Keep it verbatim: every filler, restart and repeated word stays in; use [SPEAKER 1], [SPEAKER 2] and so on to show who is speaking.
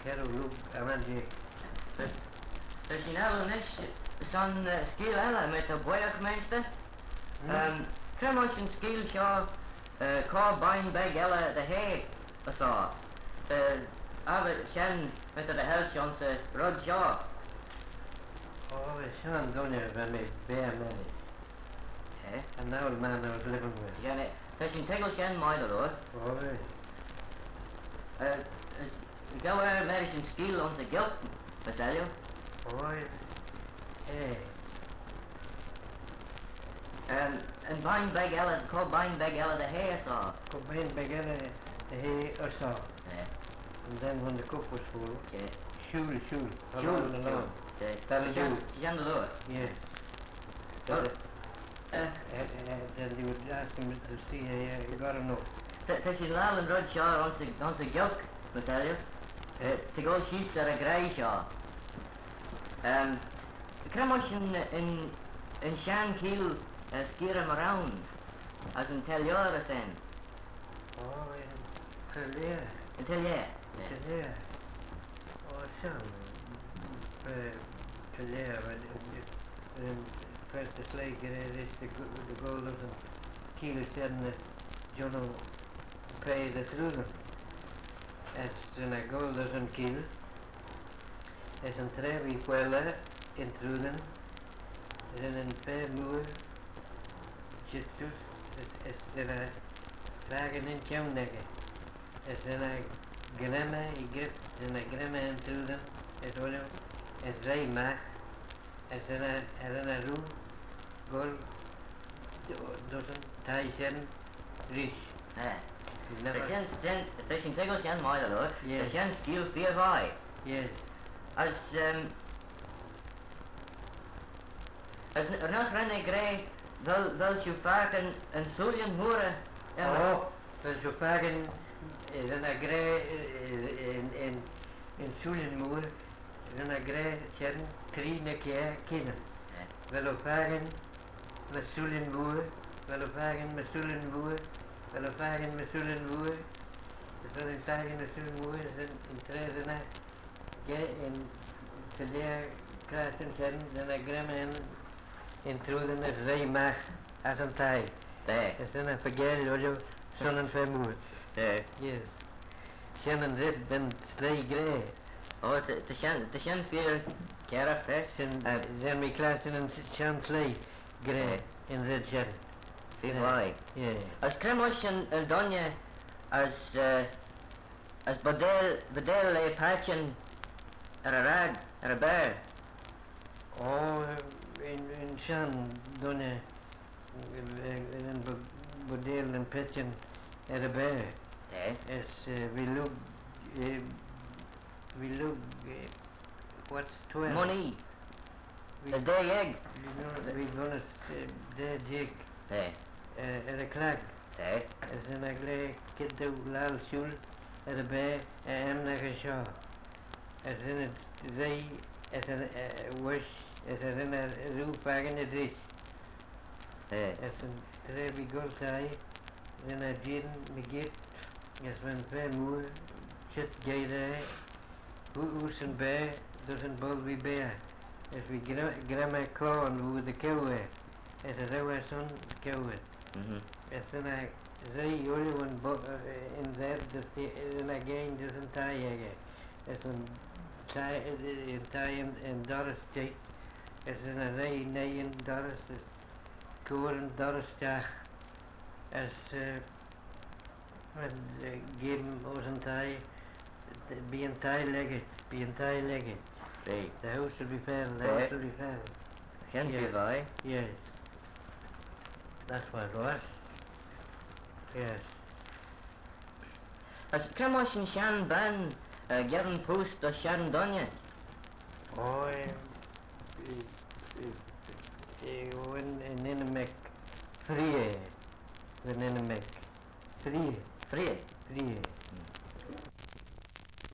[SPEAKER 1] Kero look amanje.
[SPEAKER 2] Dus je nou net zo'n skill ella met de boeigmeester. Um, Tremors een skill show, car buying bag ella de hay zo. De ave shen met de helft onze rod show.
[SPEAKER 1] Oh, Sean Donner van me bear man.
[SPEAKER 2] Eh?
[SPEAKER 1] And now the man I was living with.
[SPEAKER 2] Ja nee, dus je tegel shen moeder hoor.
[SPEAKER 1] Oh, really?
[SPEAKER 2] Uh, ik ga weer met een skill onze geld, vertel je?
[SPEAKER 1] Oh, hey.
[SPEAKER 2] Um, en buying bag ella, car buying bag ella de hay zo.
[SPEAKER 1] Kom in beginnen de hay or so.
[SPEAKER 2] Nee.
[SPEAKER 1] And then when the cook was full,
[SPEAKER 2] Okay.
[SPEAKER 1] shul, shul,
[SPEAKER 2] Shul,
[SPEAKER 1] along and along.
[SPEAKER 2] Okay.
[SPEAKER 1] That is you.
[SPEAKER 2] Jan de Loor.
[SPEAKER 1] Yes.
[SPEAKER 2] Oh.
[SPEAKER 1] That,
[SPEAKER 2] Uh,
[SPEAKER 1] uh, uh, then they would ask him to see, uh, you gotta know.
[SPEAKER 2] Het is wel een rod jaar onze onze geld, vertel je? Te go schieten er grij jaar. Um, ik krijg maar een een een shan kiel skier hem around als een telier zijn.
[SPEAKER 1] Oh, yeah. Clear.
[SPEAKER 2] Een telier.
[SPEAKER 1] Clear. Oh, Sean. Uh, clear, but um, first the slave get it is the the gold of the kilo seven that John pay the through. As in a gold of some kilo. As een trevi quella in truden. En een fair moer. Justus is is in a vragen in tjomnegge. As in a gremme i gift in a gremme in truden. As one as rei mag. As in a er in a roe. Gol dozen taisen rich.
[SPEAKER 2] Ja.
[SPEAKER 1] Never.
[SPEAKER 2] Het zijn zijn het is een tegel shan mooi dat hoor.
[SPEAKER 1] Ja.
[SPEAKER 2] Het zijn skill vier vai.
[SPEAKER 1] Yes.
[SPEAKER 2] Als um als er nog rennen grij wel wel je vaak een een solien horen.
[SPEAKER 1] Oh, dus we vragen in een grij in in in Schulenmoer in een grij kern drie keer kennen. We lo vragen met Schulenmoer, we lo vragen met Schulenmoer, we lo vragen met Schulenmoer. Dus we vragen met Schulenmoer in in treden ja in de leer krijgen kern dan een grij in truden is rij mag als een tijd.
[SPEAKER 2] Nee.
[SPEAKER 1] Es ist eine Vergehen, oder schon vermut.
[SPEAKER 2] Nee.
[SPEAKER 1] Yes. Shannon dit den slay grey.
[SPEAKER 2] Oh, het is shan het is shan vier keer hè.
[SPEAKER 1] Sen zijn mi klaar in shan slay grey in red shan.
[SPEAKER 2] Vier vai.
[SPEAKER 1] Ja.
[SPEAKER 2] Als kremos een een donje als uh, als badel badel le patchen er een rag er een bear.
[SPEAKER 1] Oh, in in shan donne in een bodel en pitchen er een bear.
[SPEAKER 2] Nee.
[SPEAKER 1] Es we look we look what's twelve?
[SPEAKER 2] Money. De day egg.
[SPEAKER 1] We gonna de dik
[SPEAKER 2] Nee.
[SPEAKER 1] er een klag.
[SPEAKER 2] Nee.
[SPEAKER 1] Es in a gle kid de lal shul er een bear en naar geshaw. Es in het zee es een wish es in een roof wagen het is.
[SPEAKER 2] Nee.
[SPEAKER 1] Es een trevi goltai in a gin me get es van ver moer shit geide hoe oes een bear doesn't bol we bear. Es we grandma corn hoe de kewe. Es a rewa son kewe.
[SPEAKER 2] Mhm.
[SPEAKER 1] Es in a zee jullie een bo in that the in a game doesn't tie es een tie in tie in Doris state. Es in a zee nee in Doris koren Doris dag. Es met geven ons een tie be een tie leggen be een tie leggen.
[SPEAKER 2] Nee.
[SPEAKER 1] The house will be fair, the house will be fair.
[SPEAKER 2] Shan vier vai.
[SPEAKER 1] Yes. That's what it was. Yes.
[SPEAKER 2] Als kremos een shan ban gern post dat shan donje.
[SPEAKER 1] Oh, when in Ninamek, free, the Ninamek, free,
[SPEAKER 2] Vrije.
[SPEAKER 1] free.